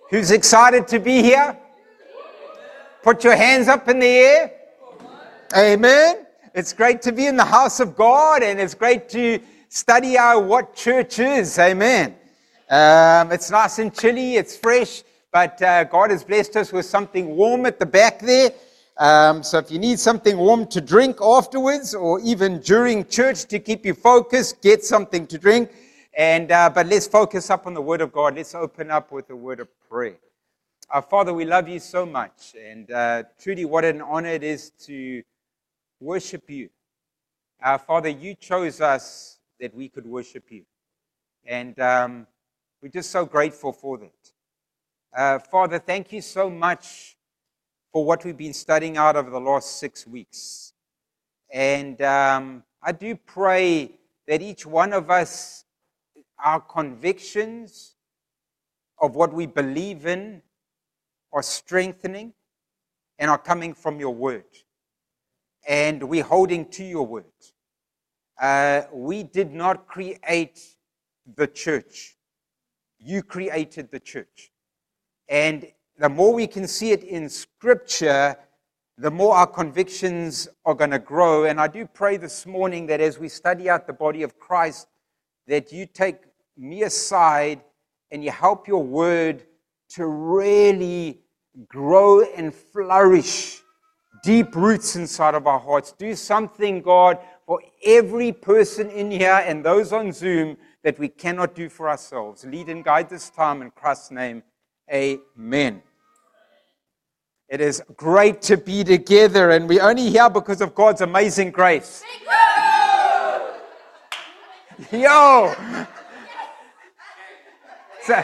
Who's excited to be here? Put your hands up in the air. Amen. It's great to be in the house of God, and it's great to study what church is. Amen. It's nice and chilly, it's fresh, but God has blessed us with something warm at the back there. So if you need something warm to drink afterwards, or even during church to keep you focused, get something to drink. But let's focus up on the Word of God. Let's open up with a word of prayer. Our Father, we love you so much, and truly what an honor it is to worship you. Father, you chose us that we could worship you, and we're just so grateful for that. Father, thank you so much for what we've been studying out over the last 6 weeks. And I do pray that each one of us, our convictions of what we believe in are strengthening and are coming from your word. And we're holding to your word. We did not create the church. You created the church. And the more we can see it in Scripture, the more our convictions are going to grow. And I do pray this morning that as we study out the body of Christ, that you take me aside and you help your word to really grow and flourish deep roots inside of our hearts. Do something, God, for every person in here and those on Zoom that we cannot do for ourselves. Lead and guide this time in Christ's name. Amen. It is great to be together, and we're only here because of God's amazing grace. Yo! So,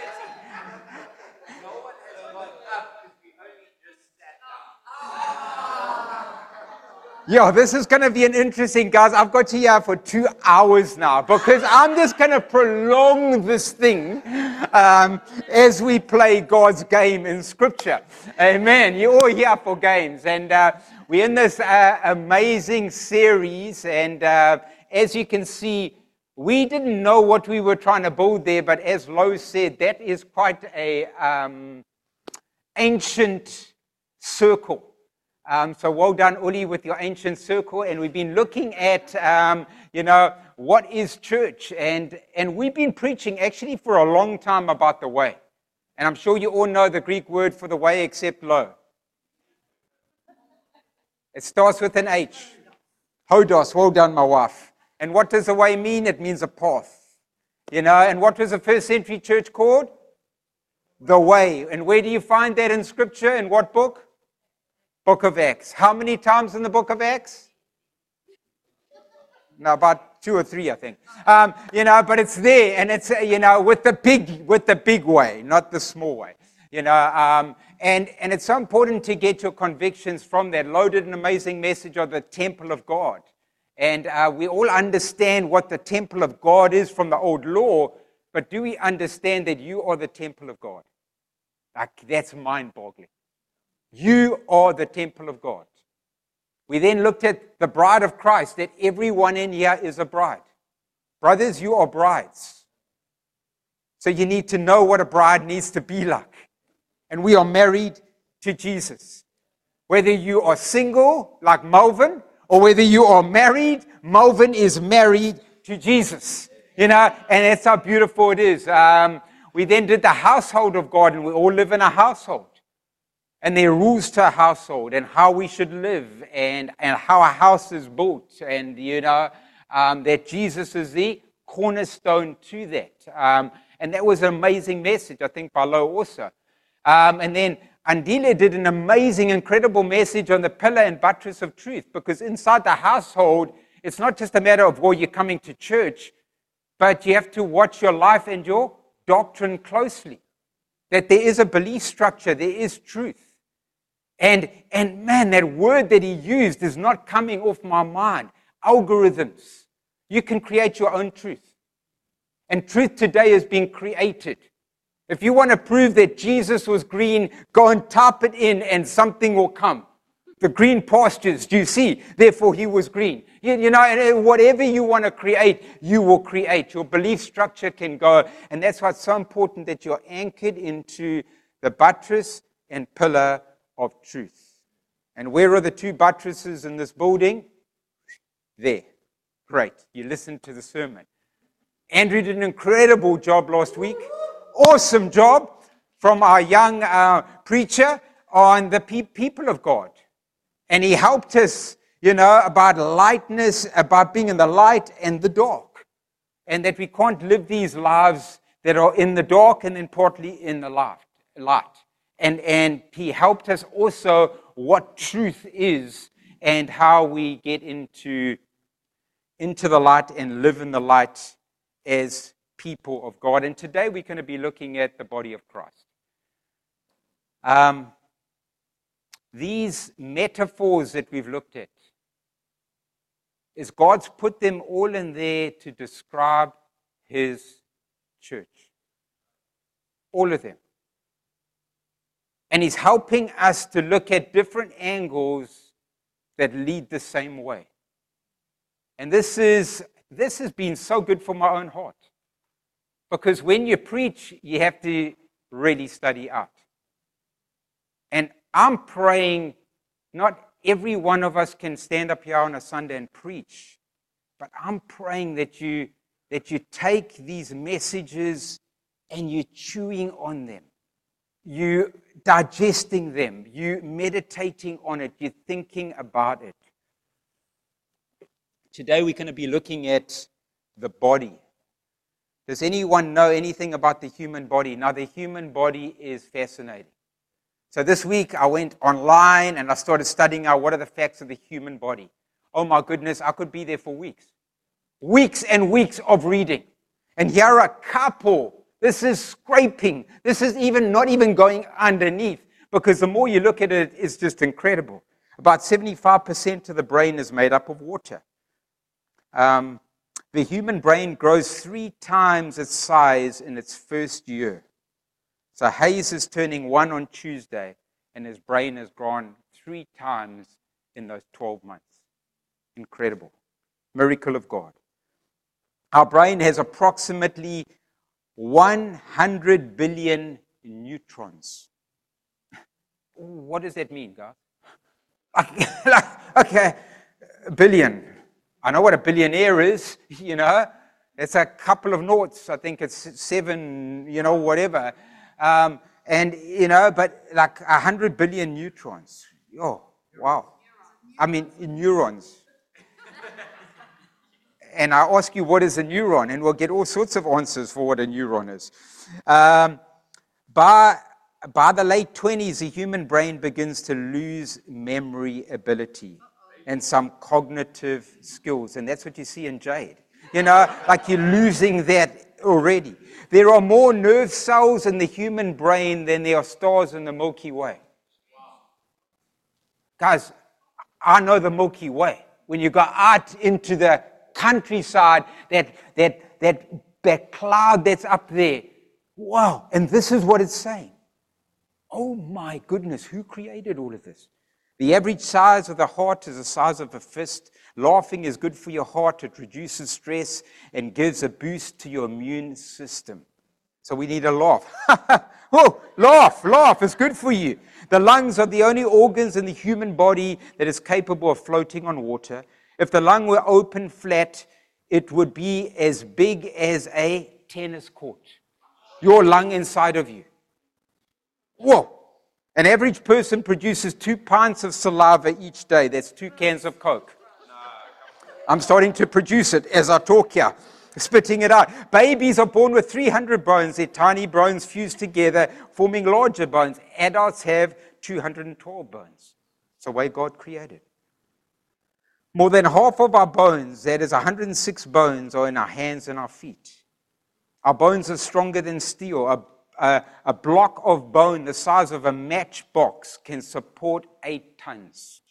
this is going to be an interesting, guys. I've got you here for 2 hours now because I'm just going to prolong this thing as we play God's game in Scripture. Amen. You're all here for games. And we're in this amazing series. And as you can see, we didn't know what we were trying to build there. But as Lo said, that is quite a ancient circle. So well done, Uli, with your ancient circle. And we've been looking at, what is church? And we've been preaching actually for a long time about the way. And I'm sure you all know the Greek word for the way except Lo. It starts with an H. Hodos, well done, my wife. And what does the way mean? It means a path. And what was the first century church called? The way. And where do you find that in Scripture? In what book? Book of Acts. How many times in the book of Acts? No, about 2 or 3, I think. But it's there, and it's with the big way, not the small way. And it's so important to get your convictions from that. Loaded an amazing message of the temple of God, and we all understand what the temple of God is from the old law. But do we understand that you are the temple of God? Like, that's mind-boggling. You are the temple of God. We then looked at the bride of Christ, that everyone in here is a bride. Brothers, you are brides. So you need to know what a bride needs to be like. And we are married to Jesus. Whether you are single, like Melvin, or whether you are married, Melvin is married to Jesus. And that's how beautiful it is. We then did the household of God, and we all live in a household. And there are rules to a household and how we should live and how a house is built. And, that Jesus is the cornerstone to that. And that was an amazing message, I think, by Lo also. And then Andile did an amazing, incredible message on the pillar and buttress of truth. Because inside the household, it's not just a matter of, you're coming to church, but you have to watch your life and your doctrine closely. That there is a belief structure, there is truth. And man, that word that he used is not coming off my mind. Algorithms. You can create your own truth. And truth today is being created. If you want to prove that Jesus was green, go and type it in and something will come. The green pastures, do you see? Therefore, he was green. You know, and whatever you want to create, you will create. Your belief structure can go. And that's why it's so important that you're anchored into the buttress and pillar of truth. And where are the two buttresses in this building? There. Great. You listened to the sermon. Andrew did an incredible job last week. Awesome job from our young preacher on the people of God. And he helped us, you know, about lightness, about being in the light and the dark. And that we can't live these lives that are in the dark and then partly in the light. And he helped us also what truth is and how we get into the light and live in the light as people of God. And today we're going to be looking at the body of Christ. These metaphors that we've looked at, is God's put them all in there to describe his church. All of them. And he's helping us to look at different angles that lead the same way. And this has been so good for my own heart. Because when you preach, you have to really study out. And I'm praying not every one of us can stand up here on a Sunday and preach, but I'm praying that you take these messages and you're chewing on them. You digesting them. You meditating on it. You're thinking about it. Today we're going to be looking at the body. Does anyone know anything about the human body? Now, the human body is fascinating. So this week I went online and I started studying out what are the facts of the human body. Oh my goodness, I could be there for weeks. Weeks and weeks of reading. And here are a couple. This is scraping. This is not even going underneath. Because the more you look at it, it's just incredible. About 75% of the brain is made up of water. The human brain grows 3 times its size in its first year. So Hayes is turning 1 on Tuesday, and his brain has grown 3 times in those 12 months. Incredible. Miracle of God. Our brain has approximately 100 billion neutrons. What does that mean, guys? Okay, billion. I know what a billionaire is, you know. It's a couple of noughts. I think it's 7, you know, whatever. And, you know, but like 100 billion neutrons. Oh, wow. I mean, neurons. And I ask you, what is a neuron? And we'll get all sorts of answers for what a neuron is. By the late 20s, the human brain begins to lose memory ability and some cognitive skills. And that's what you see in Jade. You know, like you're losing that already. There are more nerve cells in the human brain than there are stars in the Milky Way. Guys, I know the Milky Way. When you go out into the countryside, that cloud that's up there. Wow. And this is what it's saying. Oh my goodness, who created all of this? The average size of the heart is the size of a fist. Laughing is good for your heart. It reduces stress and gives a boost to your immune system. So we need a laugh. Oh, laugh. It's good for you. The lungs are the only organs in the human body that is capable of floating on water. If the lung were open flat, it would be as big as a tennis court. Your lung inside of you. Whoa. An average person produces 2 pints of saliva each day. That's 2 cans of Coke. I'm starting to produce it as I talk here, spitting it out. Babies are born with 300 bones. Their tiny bones fuse together, forming larger bones. Adults have 212 bones. It's the way God created. More than half of our bones, that is 106 bones, are in our hands and our feet. Our bones are stronger than steel. A block of bone the size of a matchbox can support 8 tons.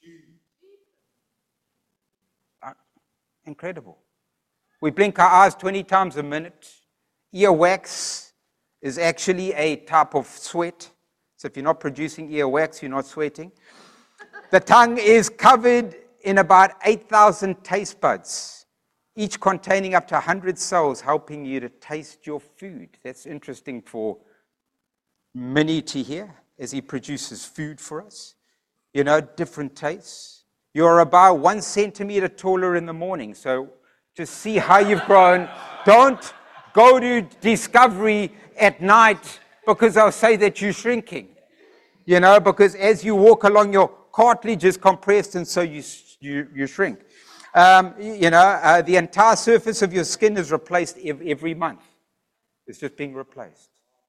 Incredible. We blink our eyes 20 times a minute. Earwax is actually a type of sweat. So if you're not producing earwax, you're not sweating. The tongue is covered in about 8,000 taste buds, each containing up to 100 cells, helping you to taste your food. That's interesting for Minnie to hear as he produces food for us. You know, different tastes. You're about 1 centimeter taller in the morning, so just see how you've grown. Don't go to Discovery at night because they'll say that you're shrinking. You know, because as you walk along, your cartilage is compressed and so you shrink. The entire surface of your skin is replaced every month. It's just being replaced.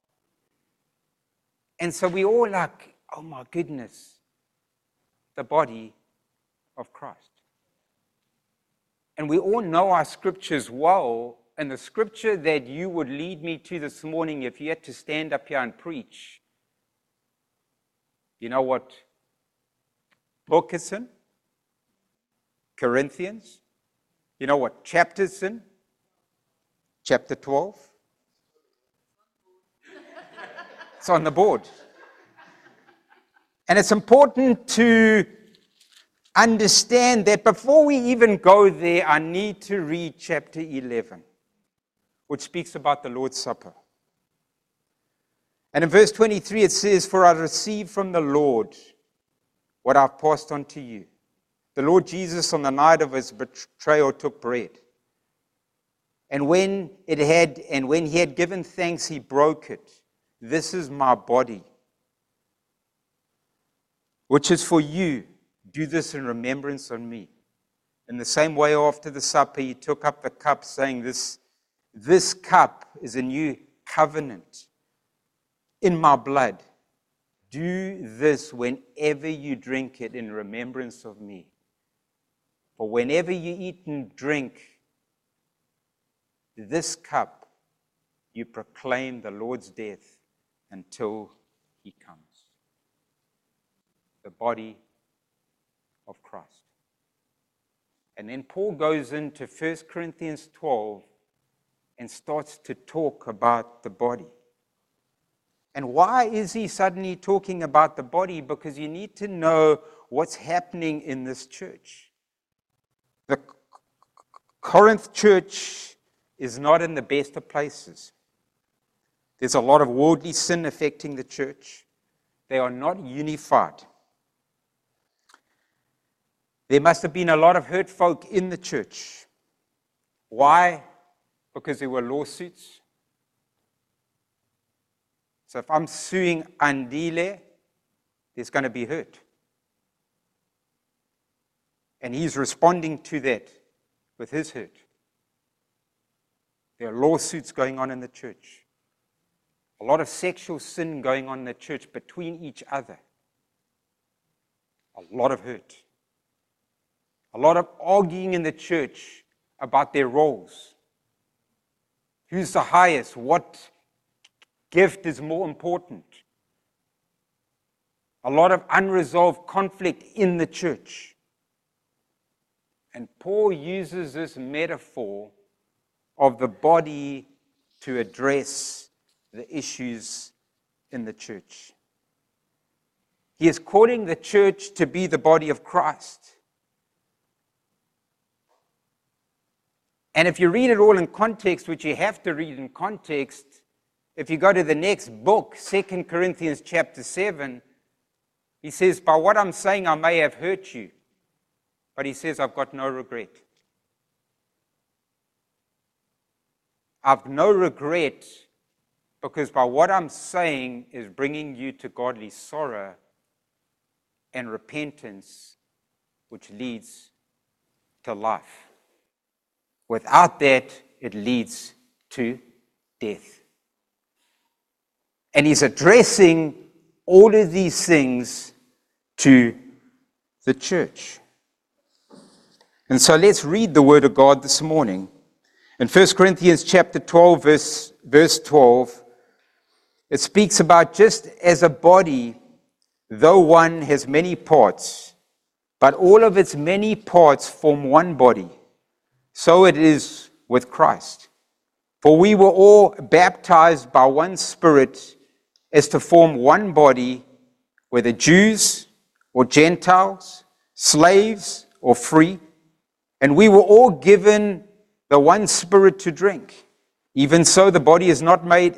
And so we all like, oh my goodness, the body of Christ. And we all know our scriptures well, and the scripture that you would lead me to this morning if you had to stand up here and preach, you know what book it's in? Corinthians. You know what chapter it's in? Chapter 12. It's on the board. And it's important to understand that before we even go there, I need to read chapter 11, which speaks about the Lord's Supper. And in verse 23 it says, "For I received from the Lord what I've passed on to you. The Lord Jesus, on the night of his betrayal, took bread. And when he had given thanks, he broke it. This is my body, which is for you. Do this in remembrance of me. In the same way, after the supper, he took up the cup, saying, This cup is a new covenant in my blood. Do this whenever you drink it in remembrance of me. For whenever you eat and drink this cup, you proclaim the Lord's death until he comes." The body of Christ. And then Paul goes into 1 Corinthians 12 and starts to talk about the body. And why is he suddenly talking about the body? Because you need to know what's happening in this church. The Corinth church is not in the best of places. There's a lot of worldly sin affecting the church. They are not unified. There must have been a lot of hurt folk in the church. Why? Because there were lawsuits. So if I'm suing Andile, there's going to be hurt. And he's responding to that with his hurt. There are lawsuits going on in the church. A lot of sexual sin going on in the church between each other. A lot of hurt. A lot of arguing in the church about their roles. Who's the highest? What gift is more important? A lot of unresolved conflict in the church. And Paul uses this metaphor of the body to address the issues in the church. He is calling the church to be the body of Christ. And if you read it all in context, which you have to read in context, if you go to the next book, 2 Corinthians chapter 7, he says, by what I'm saying, I may have hurt you. But he says, I've got no regret. I've no regret because by what I'm saying is bringing you to godly sorrow and repentance, which leads to life. Without that, it leads to death. And he's addressing all of these things to the church. And so let's read the Word of God this morning. In 1 Corinthians chapter 12, verse 12, it speaks about just as a body, though one has many parts, but all of its many parts form one body, so it is with Christ. For we were all baptized by one Spirit as to form one body, whether Jews or Gentiles, slaves or free, and we were all given the one Spirit to drink. Even so, the body is not made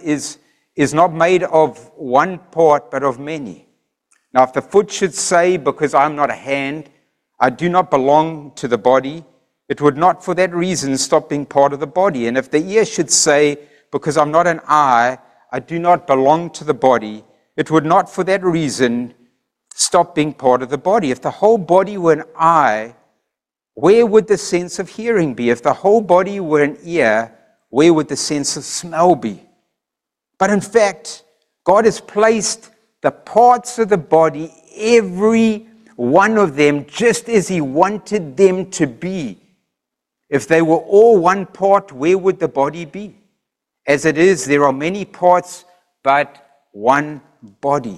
of one part, but of many. Now, if the foot should say, because I'm not a hand, I do not belong to the body, it would not for that reason stop being part of the body. And if the ear should say, because I'm not an eye, I do not belong to the body, it would not for that reason stop being part of the body. If the whole body were an eye, where would the sense of hearing be? If the whole body were an ear, where would the sense of smell be? But in fact, God has placed the parts of the body, every one of them, just as He wanted them to be. If they were all one part, where would the body be? As it is, there are many parts, but one body.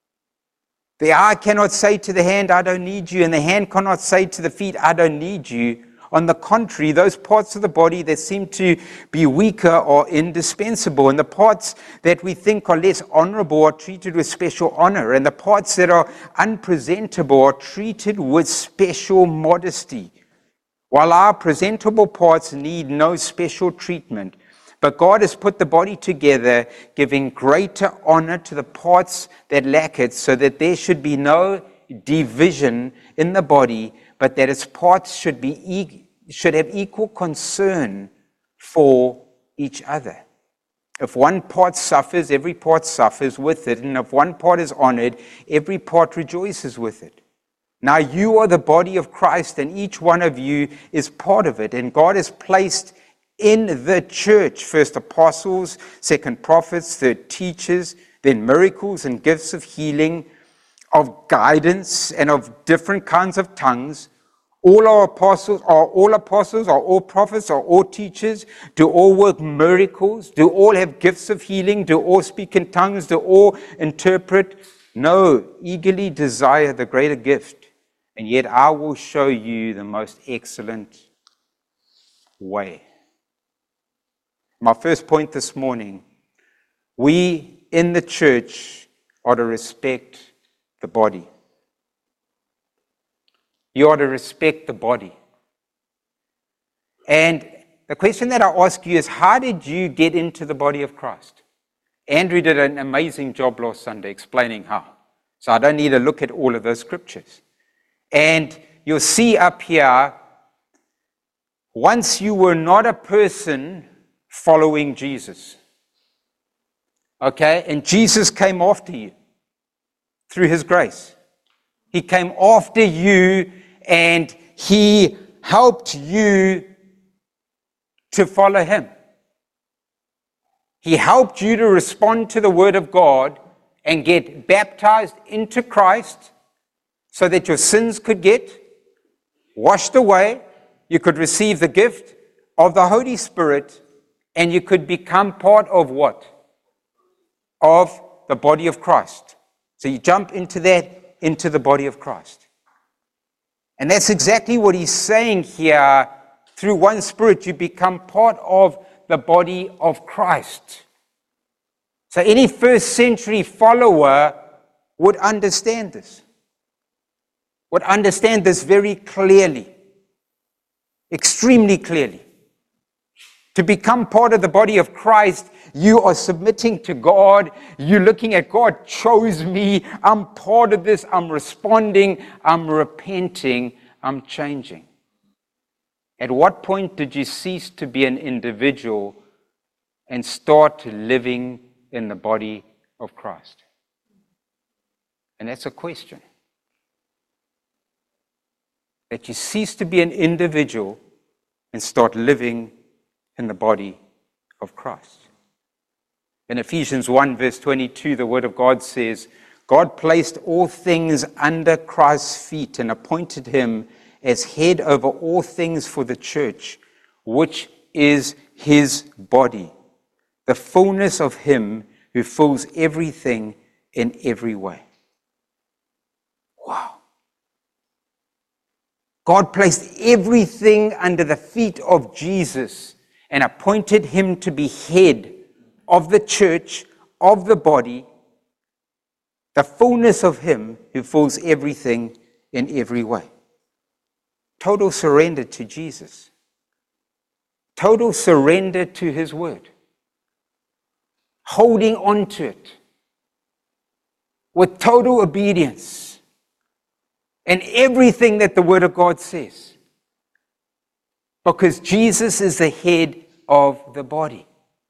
The eye cannot say to the hand, I don't need you, and the hand cannot say to the feet, I don't need you. On the contrary, those parts of the body that seem to be weaker are indispensable, and the parts that we think are less honorable are treated with special honor, and the parts that are unpresentable are treated with special modesty, while our presentable parts need no special treatment. But God has put the body together, giving greater honor to the parts that lack it, so that there should be no division in the body, but that its parts should have equal concern for each other. If one part suffers, every part suffers with it, and if one part is honored, every part rejoices with it. Now you are the body of Christ, and each one of you is part of it, and God has placed in the church, first apostles, second prophets, third teachers, then miracles and gifts of healing, of guidance, and of different kinds of tongues. All are apostles, are all prophets, are all teachers, do all work miracles, do all have gifts of healing, do all speak in tongues, do all interpret? No, eagerly desire the greater gift, and yet I will show you the most excellent way. My first point this morning, we in the church are to respect the body. You are to respect the body. And the question that I ask you is, how did you get into the body of Christ? Andrew did an amazing job last Sunday explaining how. So I don't need to look at all of those scriptures. And you'll see up here, once you were not a person following Jesus. Okay? And Jesus came after you through His grace. He came after you and He helped you to follow Him. He helped you to respond to the Word of God and get baptized into Christ so that your sins could get washed away. You could receive the gift of the Holy Spirit, and you could become part of what? Of the body of Christ. So you jump into the body of Christ. And that's exactly what he's saying here. Through one Spirit, you become part of the body of Christ. So any first century follower would understand this. Would understand this very clearly. Extremely clearly. To become part of the body of Christ, you are submitting to God. You're looking at God chose me. I'm part of this. I'm responding. I'm repenting. I'm changing. At what point did you cease to be an individual and start living in the body of Christ? And that's a question. That you cease to be an individual and start living in the body of Christ. In Ephesians 1 verse 22, the Word of God says, God placed all things under Christ's feet and appointed Him as head over all things for the church, which is His body, the fullness of Him who fills everything in every way. Wow. God placed everything under the feet of Jesus and appointed Him to be head of the church, of the body, The fullness of Him who fills everything in every way. Total surrender to Jesus. Total surrender to His word. Holding on to it with total obedience and everything that the Word of God says. Because Jesus is the head of the body.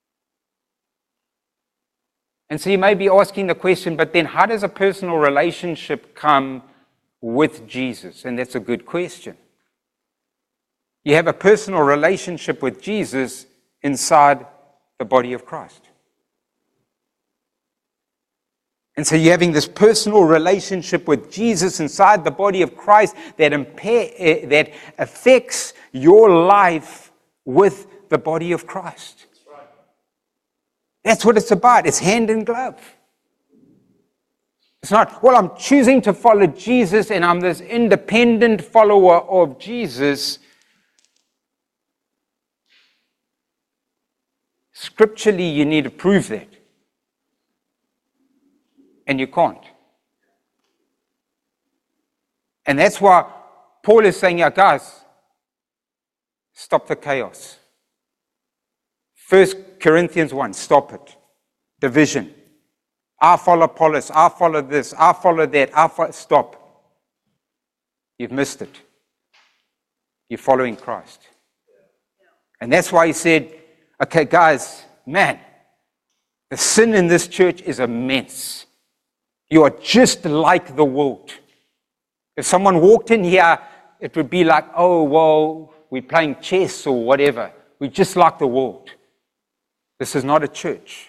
And so you may be asking the question, but then how does a personal relationship come with Jesus? And that's a good question. You have a personal relationship with Jesus inside the body of Christ. And so you're having this personal relationship with Jesus inside the body of Christ that affects your life with the body of Christ. That's what it's about. It's hand in glove. It's not, well, I'm choosing to follow Jesus and I'm this independent follower of Jesus. Scripturally, you need to prove that. And you can't. And that's why Paul is saying, yeah, guys, stop the chaos. 1 Corinthians 1, stop it. Division. I follow Apollos, I follow this, I follow that, stop. You've missed it. You're following Christ. And that's why he said, okay, guys, man, the sin in this church is immense. You are just like the world. If someone walked in here, it would be like, oh, well, we're playing chess or whatever. We're just like the world. This is not a church.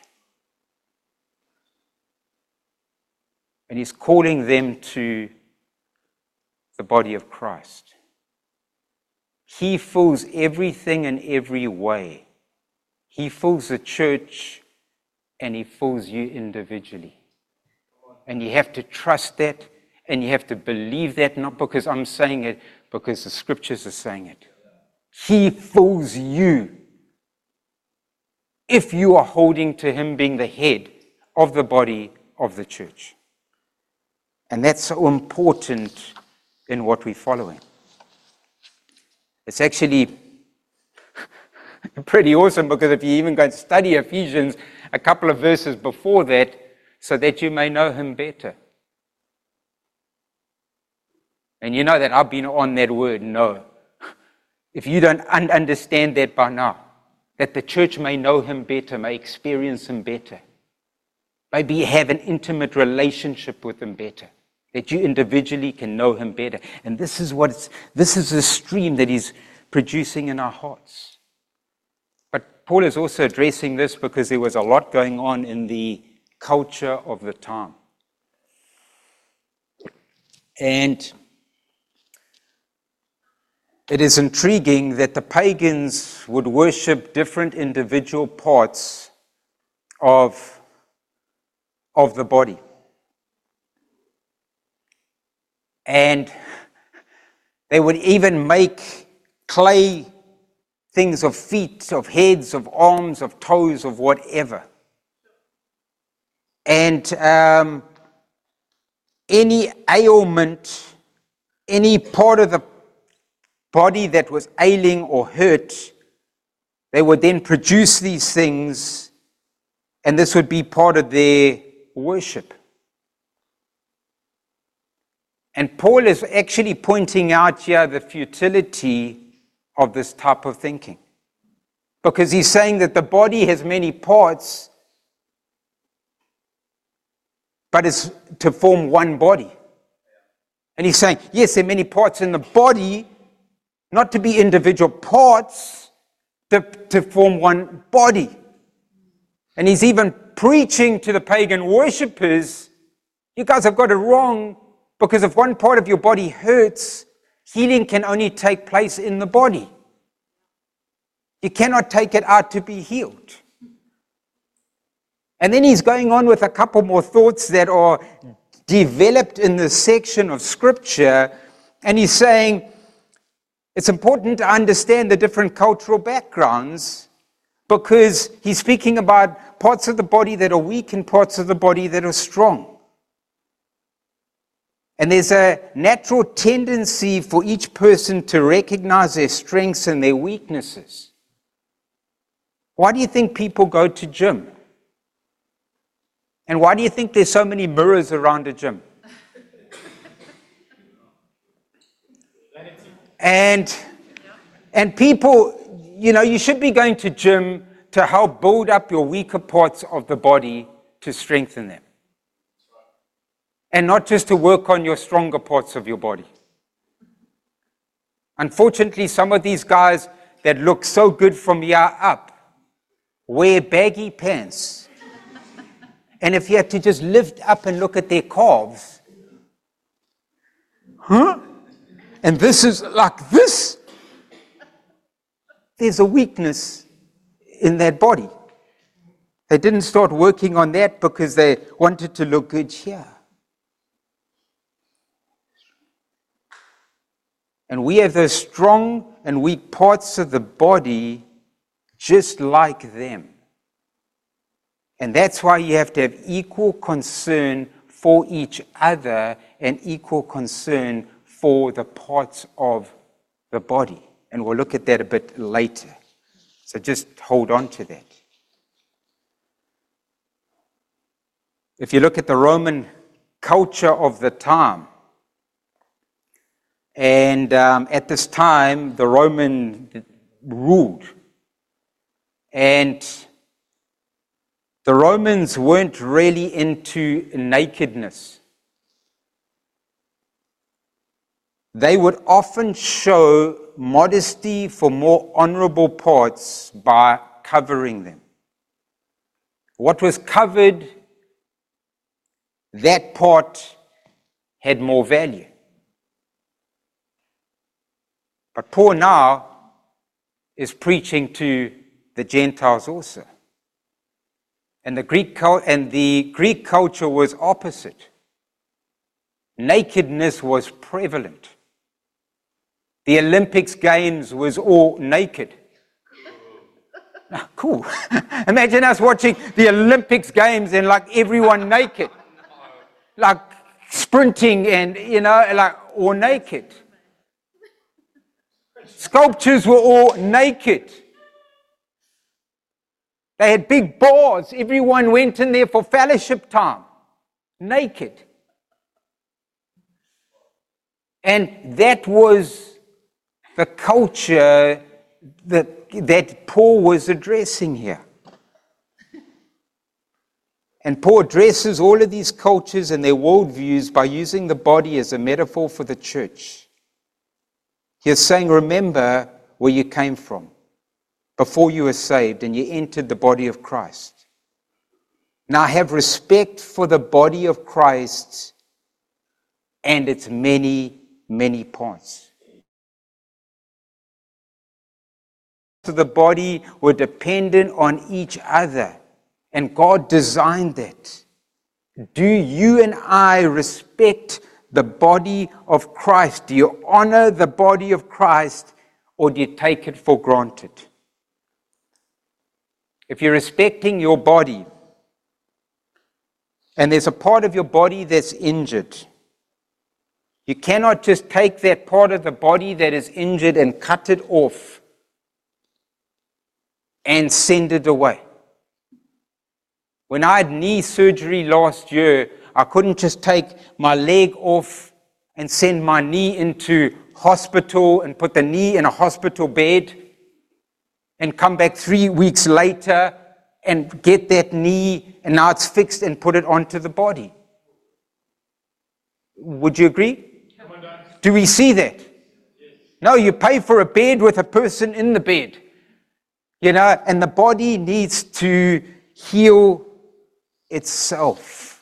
And he's calling them to the body of Christ. He fills everything in every way. He fills the church and he fills you individually. And you have to trust that and you have to believe that, not because I'm saying it, because the scriptures are saying it. He fills you if you are holding to him being the head of the body of the church. And that's so important in what we're following. It's actually pretty awesome, because if you even go and study Ephesians, a couple of verses before that, so that you may know him better. And you know that I've been on that word, know. If you don't understand that by now, that the church may know him better, may experience him better, maybe have an intimate relationship with him better, that you individually can know him better. And this is the stream that he's producing in our hearts. But Paul is also addressing this because there was a lot going on in the culture of the time. And it is intriguing that the pagans would worship different individual parts of the body. And they would even make clay things of feet, of heads, of arms, of toes, of whatever. And any ailment, any part of the body that was ailing or hurt, they would then produce these things, and this would be part of their worship. And Paul is actually pointing out here the futility of this type of thinking. Because he's saying that the body has many parts, but it's to form one body. And he's saying, yes, there are many parts in the body, not to be individual parts, to form one body. And he's even preaching to the pagan worshippers, you guys have got it wrong, because if one part of your body hurts, healing can only take place in the body. You cannot take it out to be healed. And then he's going on with a couple more thoughts that are developed in this section of Scripture, and he's saying it's important to understand the different cultural backgrounds, because he's speaking about parts of the body that are weak and parts of the body that are strong. And there's a natural tendency for each person to recognize their strengths and their weaknesses. Why do you think people go to gym? And why do you think there's so many mirrors around a gym? And people, you should be going to gym to help build up your weaker parts of the body to strengthen them. And not just to work on your stronger parts of your body. Unfortunately, some of these guys that look so good from here up wear baggy pants. And if you had to just lift up and look at their calves, and this is like this, there's a weakness in that body. They didn't start working on that because they wanted to look good here. And we have those strong and weak parts of the body just like them. And that's why you have to have equal concern for each other and equal concern for the parts of the body. And we'll look at that a bit later. So just hold on to that. If you look at the Roman culture of the time, and at this time, the Roman ruled. And the Romans weren't really into nakedness. They would often show modesty for more honorable parts by covering them. What was covered, that part had more value. But Paul now is preaching to the Gentiles also. And the Greek culture was opposite. Nakedness was prevalent. The Olympics Games was all naked. Cool. Imagine us watching the Olympics Games and like everyone naked. Like sprinting and, all naked. Sculptures were all naked. They had big bars. Everyone went in there for fellowship time. Naked. And that was the culture that Paul was addressing here. And Paul addresses all of these cultures and their worldviews by using the body as a metaphor for the church. He's saying, remember where you came from before you were saved and you entered the body of Christ. Now have respect for the body of Christ and its many, many parts. So the body were dependent on each other, and God designed that. Do you and I respect the body of Christ? Do you honor the body of Christ, or do you take it for granted? If you're respecting your body, and there's a part of your body that's injured, you cannot just take that part of the body that is injured and cut it off and send it away. When I had knee surgery last year, I couldn't just take my leg off and send my knee into hospital and put the knee in a hospital bed and come back 3 weeks later and get that knee and now it's fixed and put it onto the body. Would you agree? Do we see that? No, you pay for a bed with a person in the bed. And the body needs to heal itself.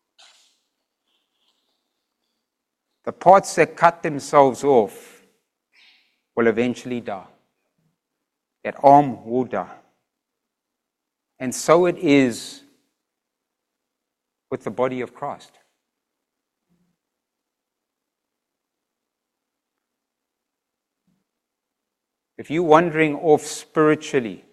The parts that cut themselves off will eventually die. That arm will die. And so it is with the body of Christ. If you're wandering off spiritually,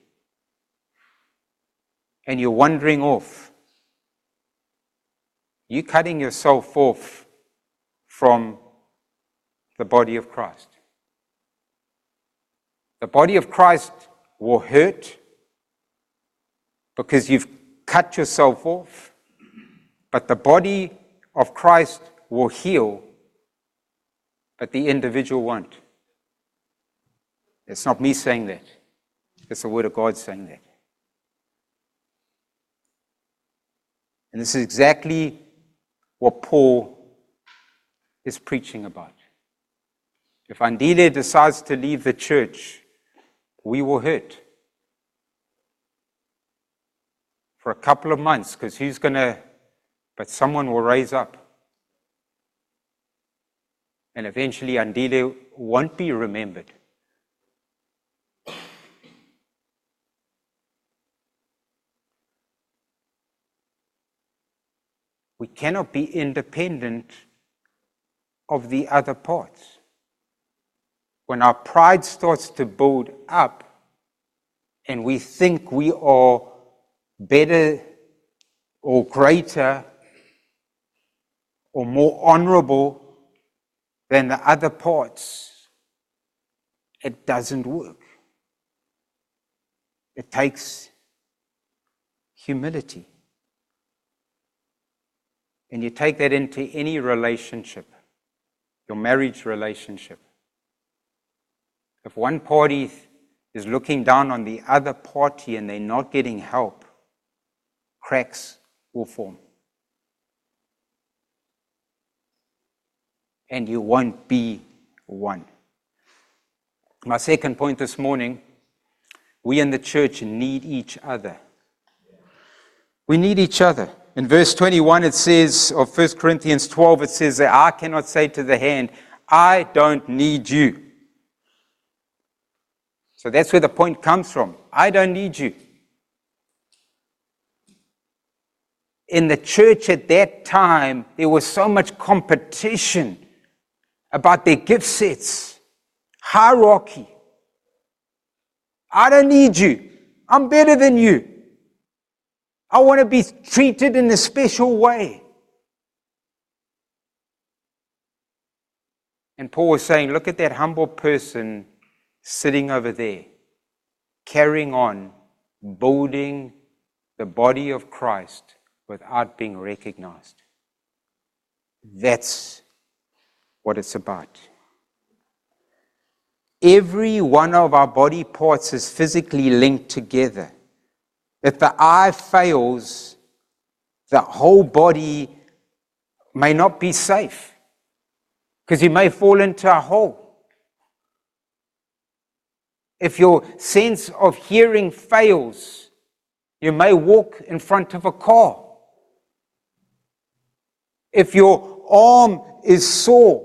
and you're wandering off, you're cutting yourself off from the body of Christ. The body of Christ will hurt because you've cut yourself off, but the body of Christ will heal, but the individual won't. It's not me saying that. It's the Word of God saying that. And this is exactly what Paul is preaching about. If Andile decides to leave the church, we will hurt for a couple of months, because but someone will raise up. And eventually Andile won't be remembered. We cannot be independent of the other parts. When our pride starts to build up and we think we are better or greater or more honorable than the other parts, it doesn't work. It takes humility. And you take that into any relationship, your marriage relationship. If one party is looking down on the other party and they're not getting help, cracks will form. And you won't be one. My second point this morning, we in the church need each other. We need each other. In verse 21, it says, of 1 Corinthians 12, it says that I cannot say to the hand, I don't need you. So that's where the point comes from. I don't need you. In the church at that time, there was so much competition about their gift sets, hierarchy. I don't need you. I'm better than you. I want to be treated in a special way. And Paul was saying, look at that humble person sitting over there, carrying on, building the body of Christ without being recognized. That's what it's about. Every one of our body parts is physically linked together. If the eye fails, the whole body may not be safe, because you may fall into a hole. If your sense of hearing fails, you may walk in front of a car. If your arm is sore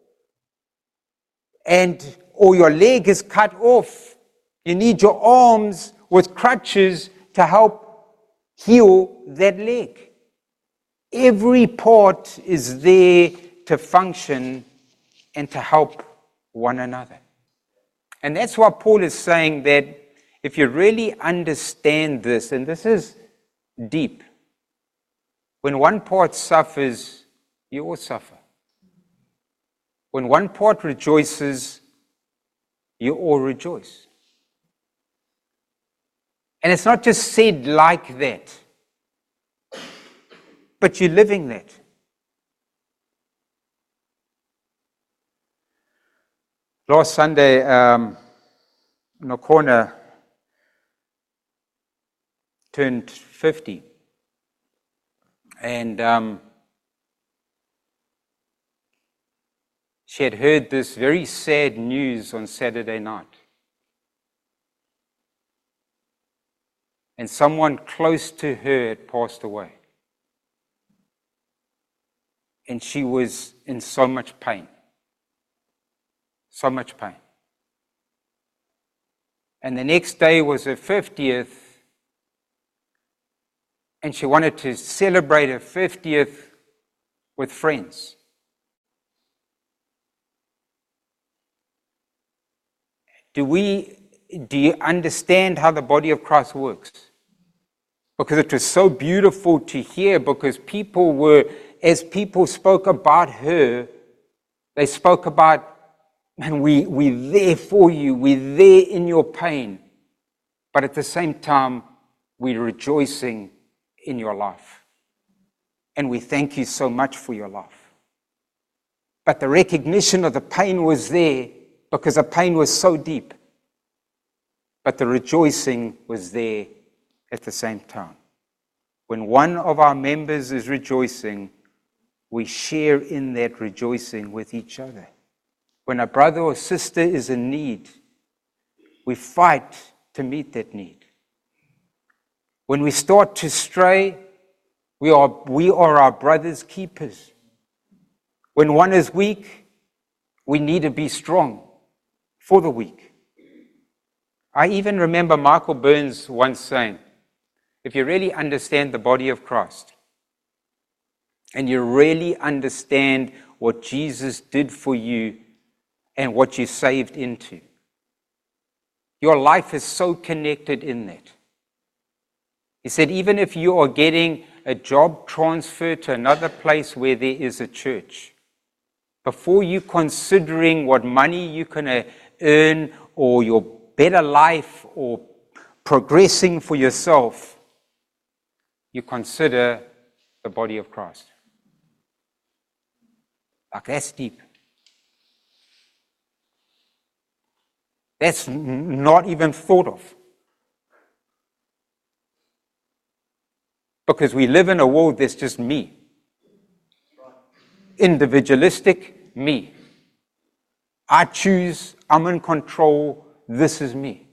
or your leg is cut off, you need your arms with crutches to help heal that leg. Every part is there to function and to help one another. And that's why Paul is saying that if you really understand this, and this is deep, when one part suffers, you all suffer. When one part rejoices, you all rejoice. And it's not just said like that, but you're living that. Last Sunday, Nokona turned 50. And she had heard this very sad news on Saturday night. And someone close to her had passed away. And she was in so much pain. So much pain. And the next day was her 50th. And she wanted to celebrate her 50th with friends. Do you understand how the body of Christ works? Because it was so beautiful to hear, because as people spoke about her, They spoke about, man, we're there for you. We're there in your pain. But at the same time, we're rejoicing in your life. And we thank you so much for your life. But the recognition of the pain was there because the pain was so deep. But the rejoicing was there at the same time. When one of our members is rejoicing, we share in that rejoicing with each other. When a brother or sister is in need, we fight to meet that need. When we start to stray, we are our brother's keepers. When one is weak, we need to be strong for the weak. I even remember Michael Burns once saying, if you really understand the body of Christ, and you really understand what Jesus did for you and what you saved into, your life is so connected in that. He said, even if you are getting a job transfer to another place where there is a church, before you considering what money you can earn or your better life or progressing for yourself, you consider the body of Christ. Like, that's deep. That's not even thought of. Because we live in a world that's just me. Individualistic, me. I choose, I'm in control, this is me.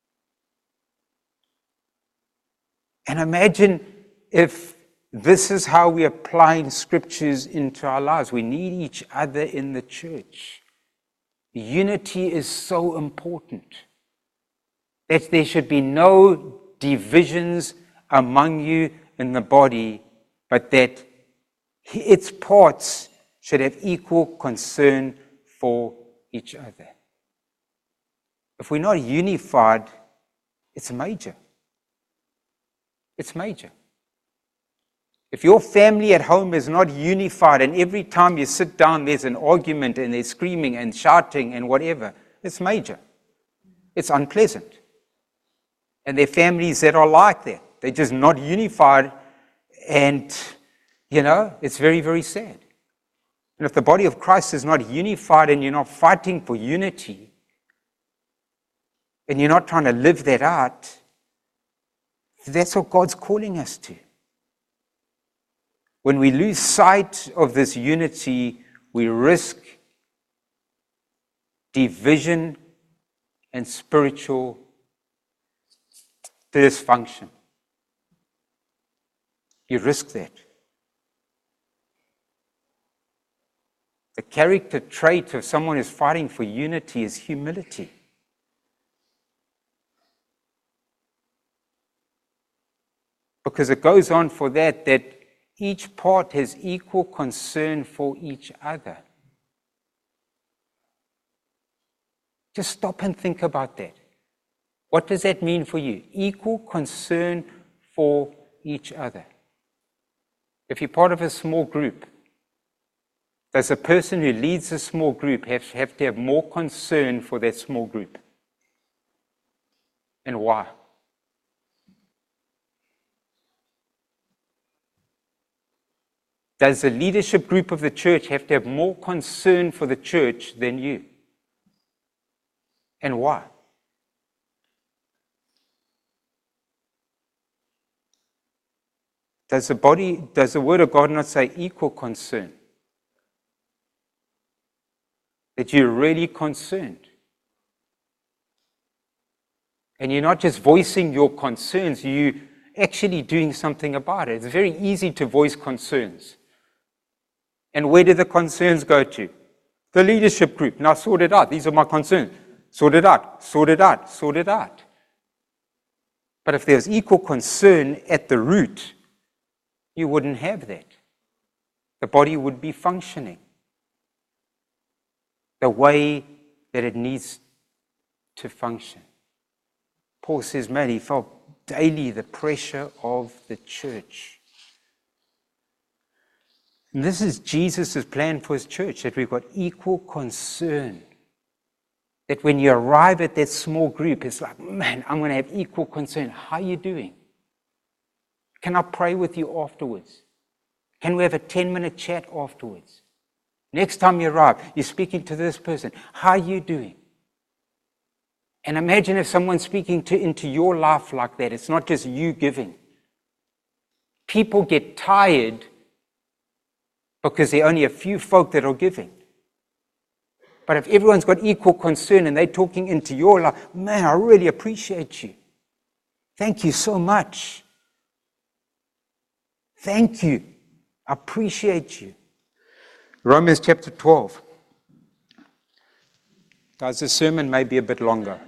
And imagine if this is how we're applying scriptures into our lives. We need each other in the church. Unity is so important. That there should be no divisions among you in the body, but that its parts should have equal concern for each other. If we're not unified, it's major. It's major. If your family at home is not unified and every time you sit down there's an argument and there's screaming and shouting and whatever, it's major. It's unpleasant. And there are families that are like that. They're just not unified and, it's very, very sad. And if the body of Christ is not unified and you're not fighting for unity and you're not trying to live that out, that's what God's calling us to. When we lose sight of this unity, we risk division and spiritual dysfunction. You risk that. The character trait of someone who's fighting for unity is humility. Because it goes on for that each part has equal concern for each other. Just stop and think about that. What does that mean for you? Equal concern for each other. If you're part of a small group, does a person who leads a small group have to have more concern for that small group? And why? Does the leadership group of the church have to have more concern for the church than you? And why? Does the Word of God not say equal concern? That you're really concerned. And you're not just voicing your concerns, you're actually doing something about it. It's very easy to voice concerns. And where do the concerns go to? The leadership group. Now sort it out. These are my concerns. Sort it out. Sort it out. Sort it out. But if there's equal concern at the root, you wouldn't have that. The body would be functioning the way that it needs to function. Paul says, man, he felt daily the pressure of the church. And this is Jesus' plan for his church, that we've got equal concern. That when you arrive at that small group, it's like, man, I'm going to have equal concern. How are you doing? Can I pray with you afterwards? Can we have a 10-minute chat afterwards? Next time you arrive, you're speaking to this person. How are you doing? And imagine if someone's speaking into your life like that. It's not just you giving. People get tired because there are only a few folk that are giving. But if everyone's got equal concern and they're talking into your life, man, I really appreciate you. Thank you so much. Thank you. I appreciate you. Romans chapter 12. Guys, this sermon may be a bit longer.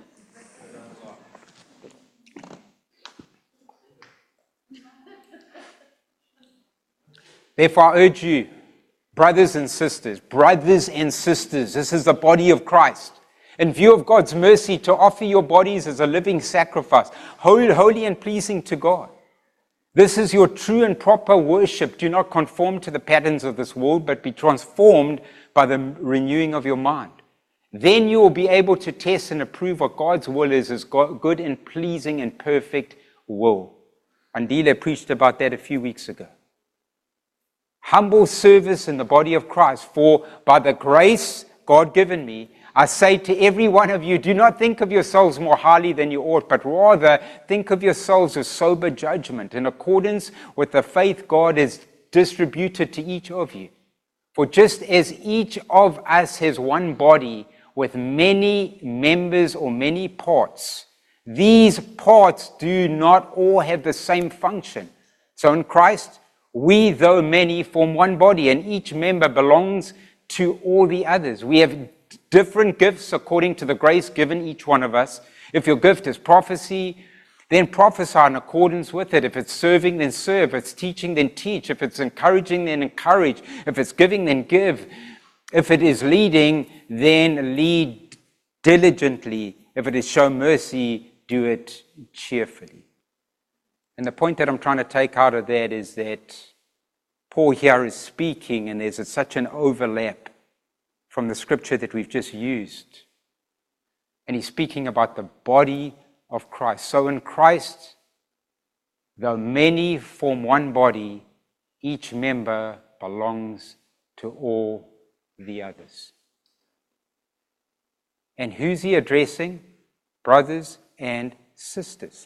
Therefore, I urge you, brothers and sisters, this is the body of Christ. In view of God's mercy, to offer your bodies as a living sacrifice, holy and pleasing to God. This is your true and proper worship. Do not conform to the patterns of this world, but be transformed by the renewing of your mind. Then you will be able to test and approve what God's will is, his good and pleasing and perfect will. Andile preached about that a few weeks ago. Humble service in the body of Christ, for by the grace God given me, I say to every one of you, do not think of yourselves more highly than you ought, but rather think of yourselves with sober judgment, in accordance with the faith God has distributed to each of you. For just as each of us has one body with many members or many parts, these parts do not all have the same function. So in Christ, we, though many, form one body, and each member belongs to all the others. We have different gifts according to the grace given each one of us. If your gift is prophecy, then prophesy in accordance with it. If it's serving, then serve. If it's teaching, then teach. If it's encouraging, then encourage. If it's giving, then give. If it is leading, then lead diligently. If it is show mercy, do it cheerfully. And the point that I'm trying to take out of that is that Paul here is speaking, and there's such an overlap from the scripture that we've just used. And he's speaking about the body of Christ. So in Christ, though many form one body, each member belongs to all the others. And who's he addressing? Brothers and sisters.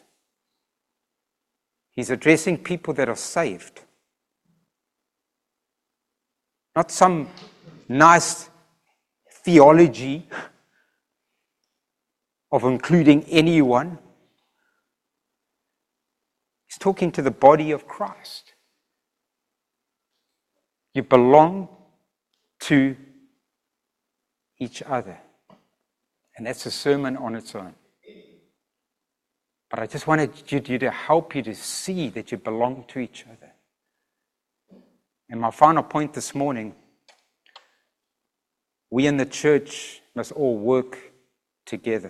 He's addressing people that are saved. Not some nice theology of including anyone. He's talking to the body of Christ. You belong to each other. And that's a sermon on its own. But I just wanted you to help you to see that you belong to each other. And my final point this morning, we in the church must all work together.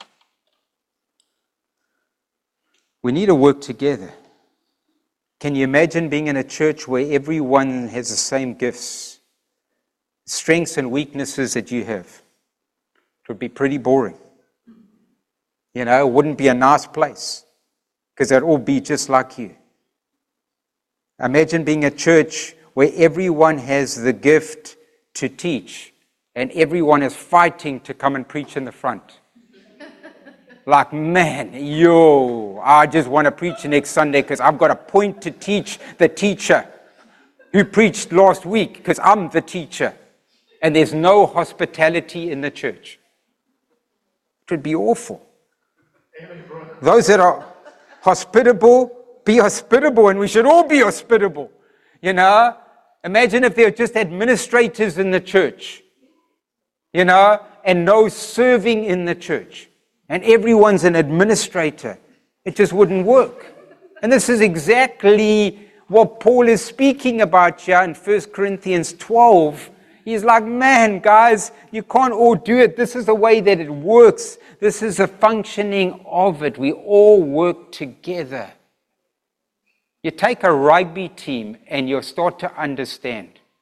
We need to work together. Can you imagine being in a church where everyone has the same gifts, strengths and weaknesses that you have? It would be pretty boring. You know, it wouldn't be a nice place because they'd all be just like you. Imagine being a church where everyone has the gift to teach and everyone is fighting to come and preach in the front. Like, man, I just want to preach next Sunday because I've got a point to teach the teacher who preached last week because I'm the teacher. And there's no hospitality in the church. It would be awful. Those that are hospitable, be hospitable, and we should all be hospitable. You know, imagine if there were just administrators in the church, you know, and no serving in the church, and everyone's an administrator. It just wouldn't work. And this is exactly what Paul is speaking about here in 1 Corinthians 12. He's like, man, guys, you can't all do it. This is the way that it works. This is the functioning of it. We all work together. You take a rugby team and you'll start to understand.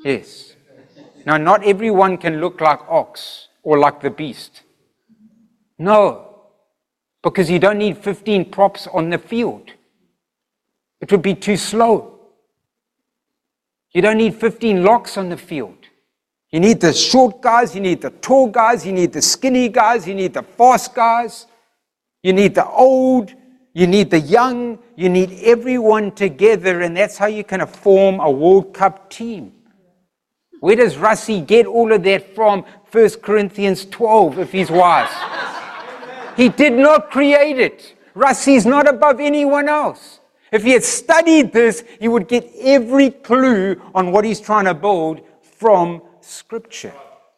Yes. Now, not everyone can look like ox or like the beast. No, because you don't need 15 props on the field. It would be too slow. You don't need 15 locks on the field. You need the short guys, you need the tall guys, you need the skinny guys, you need the fast guys, you need the old, you need the young, you need everyone together, and that's how you can form a World Cup team. Where does Russie get all of that from? 1 Corinthians 12, if he's wise. He did not create it. Russie's not above anyone else. If he had studied this, he would get every clue on what he's trying to build from Scripture.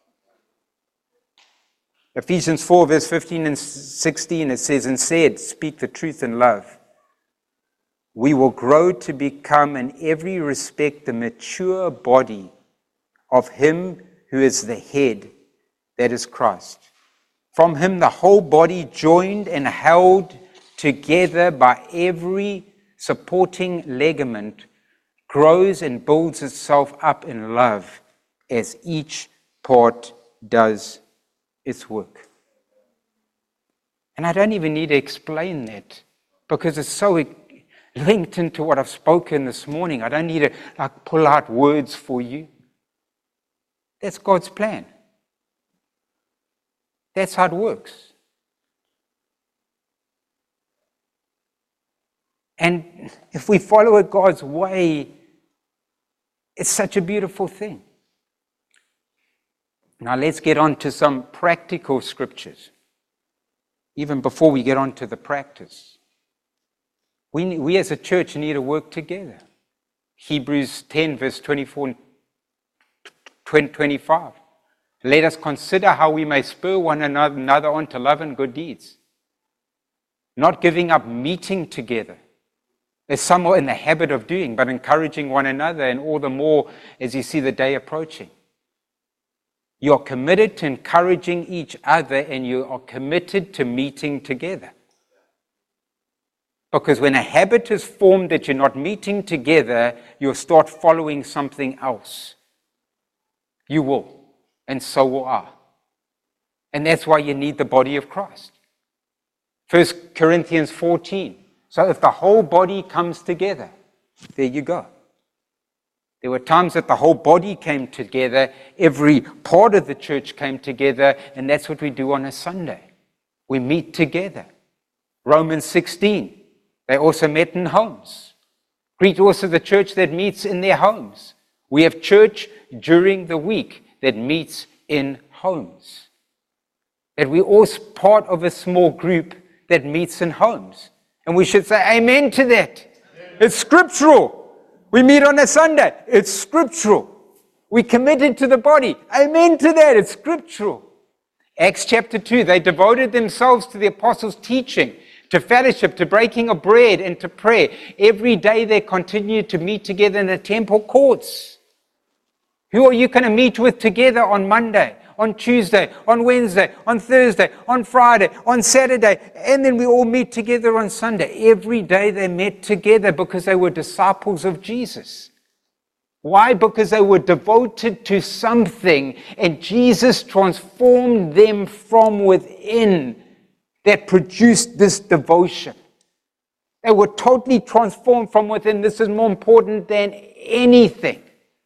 Ephesians 4, verse 15 and 16, it says, "Instead, speak the truth in love. We will grow to become in every respect the mature body of Him who is the head, that is Christ. From Him the whole body, joined and held together by every supporting ligament, grows and builds itself up in love as each part does its work." And I don't even need to explain that because it's so linked into what I've spoken this morning. I don't need to pull out words for you. That's God's plan. That's how it works. And if we follow it God's way, it's such a beautiful thing. Now let's get on to some practical scriptures. Even before we get on to the practice. We as a church need to work together. Hebrews 10 verse 24 and 25. Let us consider how we may spur one another on to love and good deeds. Not giving up meeting together, as some are in the habit of doing, but encouraging one another, and all the more as you see the day approaching. You are committed to encouraging each other, and you are committed to meeting together. Because when a habit is formed that you're not meeting together, you'll start following something else. You will, and so will I. And that's why you need the body of Christ. 1 Corinthians 14. So if the whole body comes together, there you go. There were times that the whole body came together, every part of the church came together, and that's what we do on a Sunday. We meet together. Romans 16, they also met in homes. Greet also the church that meets in their homes. We have church during the week that meets in homes. That we're all part of a small group that meets in homes. And we should say amen to that. It's scriptural. We meet on a Sunday. It's scriptural. We committed to the body. Amen to that. It's scriptural. Acts chapter 2, they devoted themselves to the apostles' teaching, to fellowship, to breaking of bread, and to prayer. Every day they continued to meet together in the temple courts. Who are you going to meet with together on Monday, on Tuesday, on Wednesday, on Thursday, on Friday, on Saturday, and then we all meet together on Sunday? Every day they met together because they were disciples of Jesus. Why? Because they were devoted to something, and Jesus transformed them from within that produced this devotion. They were totally transformed from within. This is more important than anything.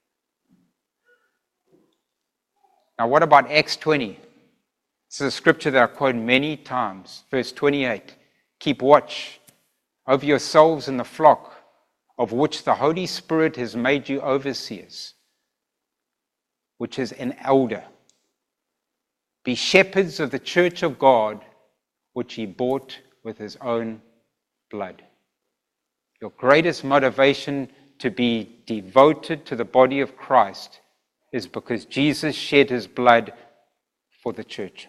Now, what about Acts 20? This is a scripture that I quote many times. Verse 28. Keep watch over yourselves and the flock of which the Holy Spirit has made you overseers, which is an elder. Be shepherds of the church of God, which He bought with His own blood. Your greatest motivation to be devoted to the body of Christ is because Jesus shed His blood for the church.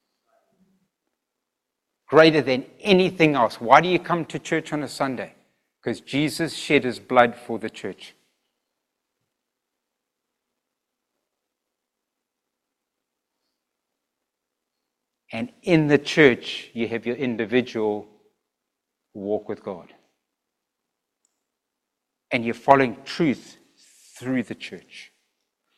Greater than anything else. Why do you come to church on a Sunday? Because Jesus shed His blood for the church. And in the church, you have your individual walk with God. And you're following truth through the church.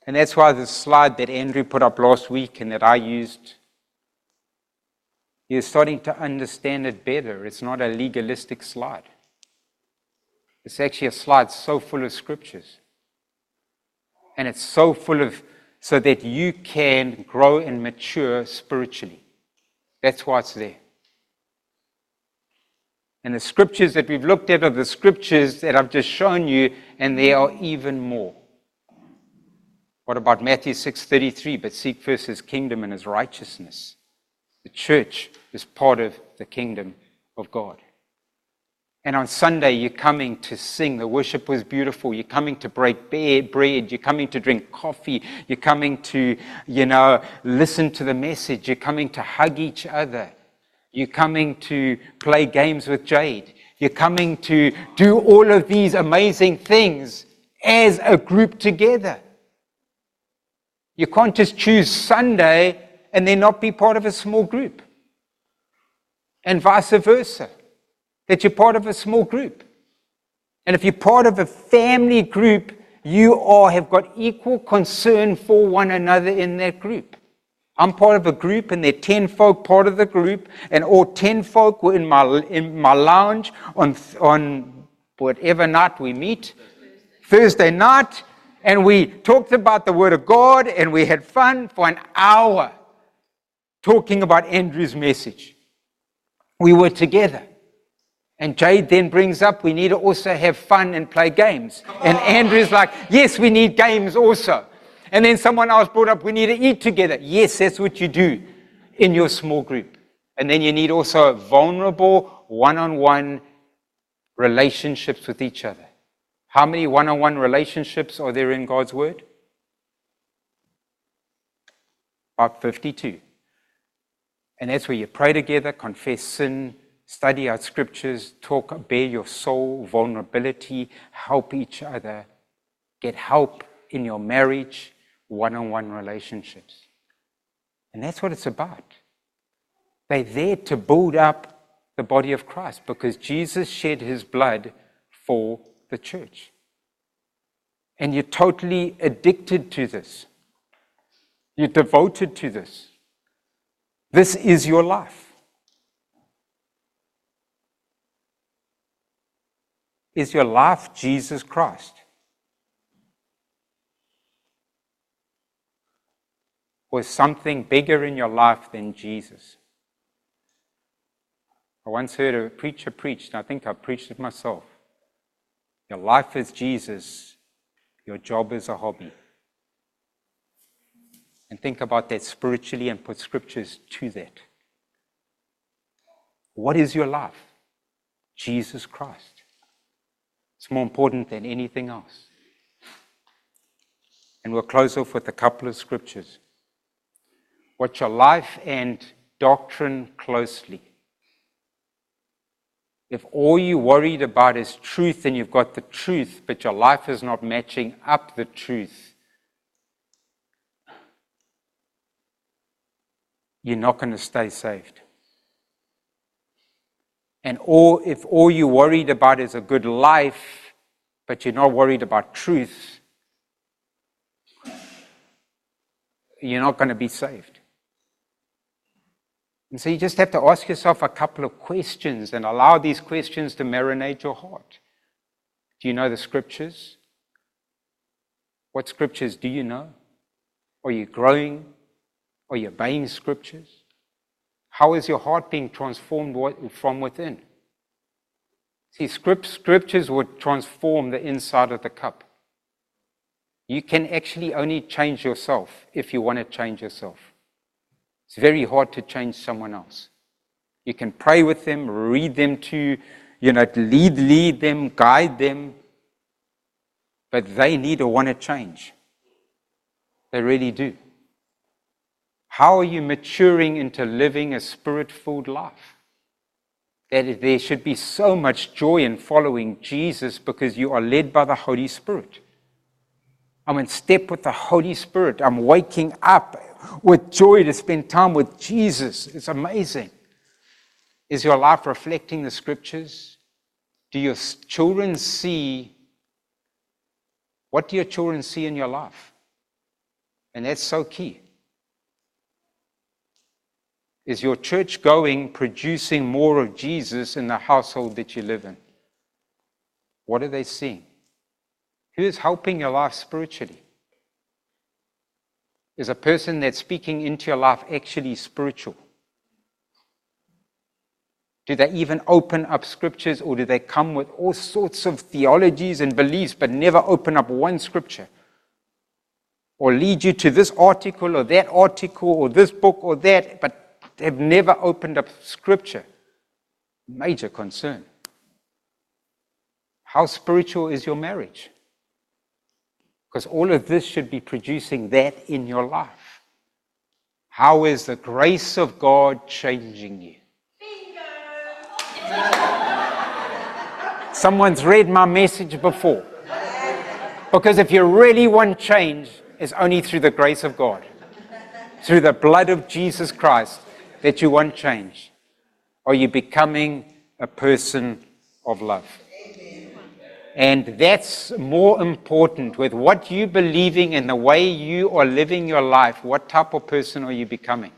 And that's why the slide that Andrew put up last week and that I used, you're starting to understand it better. It's not a legalistic slide. It's actually a slide so full of scriptures. And it's so full of, so that you can grow and mature spiritually. That's why it's there. And the scriptures that we've looked at are the scriptures that I've just shown you, and there are even more. What about Matthew 6:33? But seek first his kingdom and his righteousness. The church is part of the kingdom of God. And on Sunday, you're coming to sing. The worship was beautiful. You're coming to break bread. You're coming to drink coffee. You're coming to, listen to the message. You're coming to hug each other. You're coming to play games with Jade. You're coming to do all of these amazing things as a group together. You can't just choose Sunday and then not be part of a small group. And vice versa. That you're part of a small group. And if you're part of a family group, you all have got equal concern for one another in that group. I'm part of a group, and there are 10 folk part of the group, and all 10 folk were in my lounge on whatever night we meet, Thursday night, and we talked about the Word of God, and we had fun for an hour talking about Andrew's message. We were together. And Jade then brings up, we need to also have fun and play games. And Andrew's like, yes, we need games also. And then someone else brought up, we need to eat together. Yes, that's what you do in your small group. And then you need also vulnerable one-on-one relationships with each other. How many one-on-one relationships are there in God's Word? About 52. And that's where you pray together, confess sin, study out scriptures, talk, bear your soul, vulnerability, help each other, get help in your marriage, one-on-one relationships. And that's what it's about. They're there to build up the body of Christ because Jesus shed his blood for the church. And you're totally addicted to this. You're devoted to this. This is your life. Is your life Jesus Christ? Or is something bigger in your life than Jesus? I once heard a preacher preach, and I think I preached it myself. Your life is Jesus, your job is a hobby. And think about that spiritually and put scriptures to that. What is your life? Jesus Christ. It's more important than anything else. And we'll close off with a couple of scriptures. Watch your life and doctrine closely. If all you're worried about is truth and you've got the truth, but your life is not matching up the truth, you're not going to stay saved. And if all you're worried about is a good life, but you're not worried about truth, you're not going to be saved. And so you just have to ask yourself a couple of questions and allow these questions to marinate your heart. Do you know the scriptures? What scriptures do you know? Are you growing? Are you obeying scriptures? How is your heart being transformed from within? See, scriptures would transform the inside of the cup. You can actually only change yourself if you want to change yourself. It's very hard to change someone else. You can pray with them, read them to, lead them, guide them. But they need to want to change. They really do. How are you maturing into living a spirit-filled life? That there should be so much joy in following Jesus because you are led by the Holy Spirit. I'm in step with the Holy Spirit. I'm waking up with joy to spend time with Jesus. It's amazing. Is your life reflecting the scriptures? Do your children see? What do your children see in your life? And that's so key. Is your church going, producing more of Jesus in the household that you live in? What are they seeing? Who is helping your life spiritually? Is a person that's speaking into your life actually spiritual? Do they even open up scriptures, or do they come with all sorts of theologies and beliefs but never open up one scripture? Or lead you to this article or that article or this book or that, but they've never opened up scripture? Major concern. How spiritual is your marriage? Because all of this should be producing that in your life. How is the grace of God changing you? Someone's read my message before. Because if you really want change, it's only through the grace of God. Through the blood of Jesus Christ that you want change. Are you becoming a person of love? And that's more important with what you're believing and the way you are living your life. What type of person are you becoming?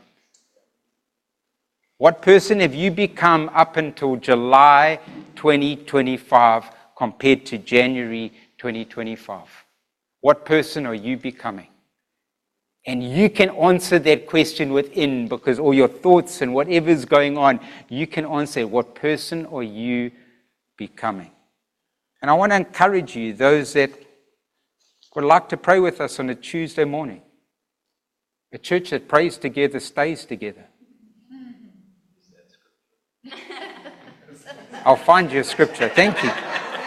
What person have you become up until July 2025 compared to January 2025? What person are you becoming? And you can answer that question within, because all your thoughts and whatever's going on, you can answer, what person are you becoming? And I want to encourage you, those that would like to pray with us on a Tuesday morning. A church that prays together stays together. I'll find you a scripture. Thank you.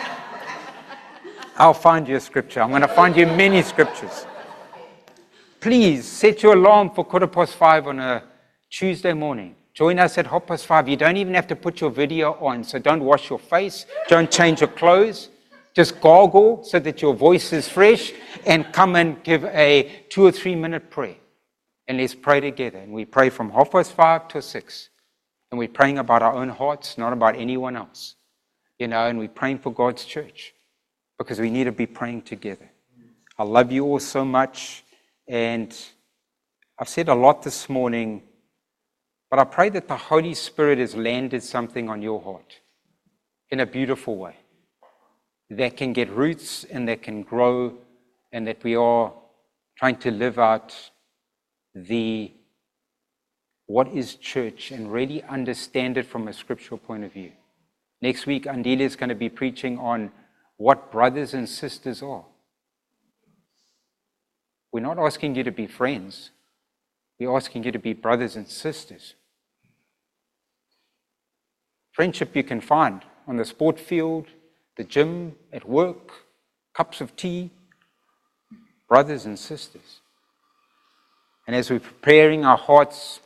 I'll find you a scripture. I'm going to find you many scriptures. Please set your alarm for 5:15 on a Tuesday morning. Join us at 5:30. You don't even have to put your video on, so don't wash your face. Don't change your clothes. Just gargle so that your voice is fresh, and come and give a 2 or 3 minute prayer. And let's pray together. And we pray from 5:30 to 6. And we're praying about our own hearts, not about anyone else. And we're praying for God's church, because we need to be praying together. I love you all so much. And I've said a lot this morning, but I pray that the Holy Spirit has landed something on your heart in a beautiful way that can get roots and that can grow, and that we are trying to live out what is church and really understand it from a scriptural point of view. Next week, Andile is going to be preaching on what brothers and sisters are. We're not asking you to be friends. We're asking you to be brothers and sisters. Friendship you can find on the sport field, the gym, at work, cups of tea. Brothers and sisters. And as we're preparing our hearts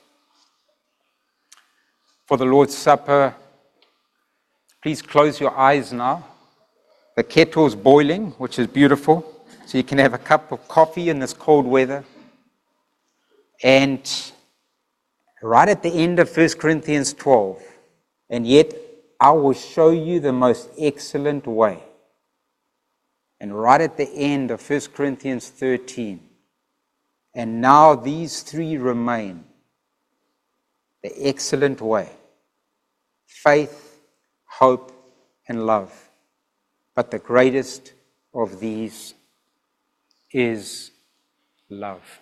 for the Lord's Supper, please close your eyes now. The kettle's boiling, which is beautiful, so you can have a cup of coffee in this cold weather. And right at the end of 1 Corinthians 12, and yet I will show you the most excellent way. And right at the end of 1 Corinthians 13, and now these three remain: the excellent way, faith, hope, and love. But the greatest of these is love.